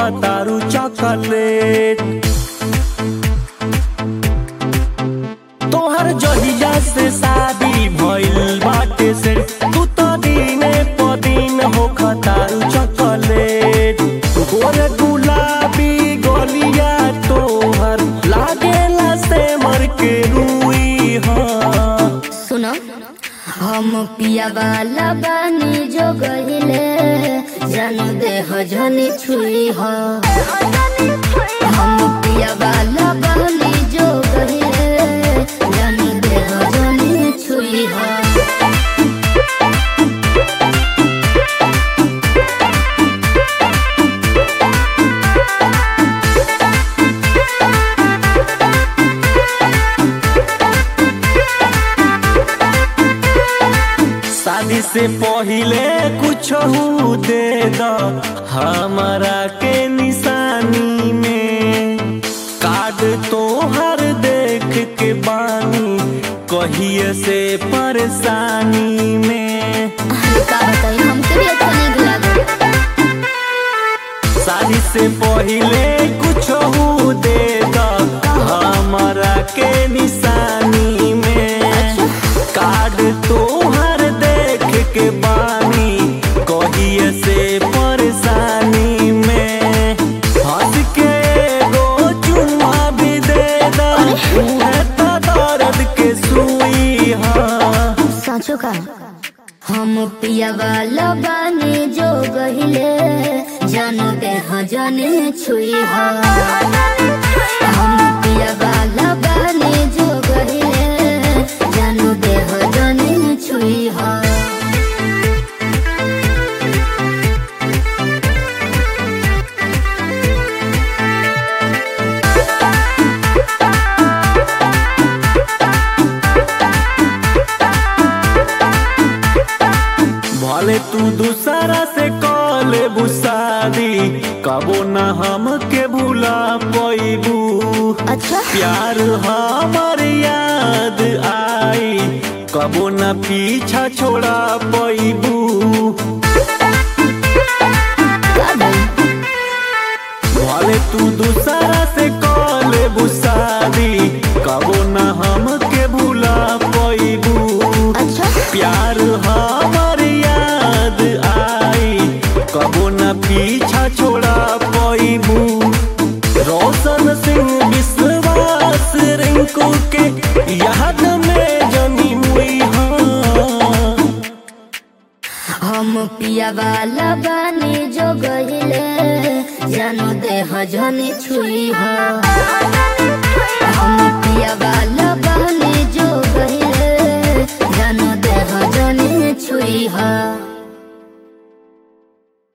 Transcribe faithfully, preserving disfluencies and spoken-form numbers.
खतारू chocolate. तोहर जहिया से शादी भइल बाटे से तू तो दिने प दिन हो खतारू चॉकलेट। गोरे गुलाबी गलिया तोहर लागेला से मर के रुई हाँ। सुनो हम पिया वाला बानी जो गहिले जानू दे हो जनी छुई हो। हम पिया वाला बानी जो गहिले जानू दे हो जनी छुई हो। शादी से पहिले कुछ दे दो हमारा के निशानी में। कार्ड तोहर देख के बानी कहिए से परेशानी में। का बताई हमके भी अच्छा नहीं लगे। शादी से पहिले कुछ दे दो हमारा के निशानी में। कार्ड तोहर देख के बानी कहिए से परेशानी में। हंस के गो चुम्मा भी दे दो उहे तो दर्द के सुई हाँ। साचो का हम पिया वाला बानी जो गहिले जानू दे हो जनी छुई हो। हम पिया वाला बानी जो गहिले जानू दे हो जनी छुई हो। भले तू दूसरा से कॉले बुसादी कबो न हम के भूला पैबू। अच्छा प्यार हमार याद आई कबो न पीछा छोड़ा पैबू। भले तू दूसरा से कॉले बुसादी कबो न हम के भूला पैबू। अच्छा प्यार हमार याद आई कबो न पीछा छोड़ा पैबू। रोशन सिंह विश्वास रिंकू के याद में जमी हुई हाँ। हम पिया वाला बानी जो गहिले जानू दे हो जनी छुई हो। हम पिया वाला बानी जो गहिले जानू दे हो जनी छुई हो।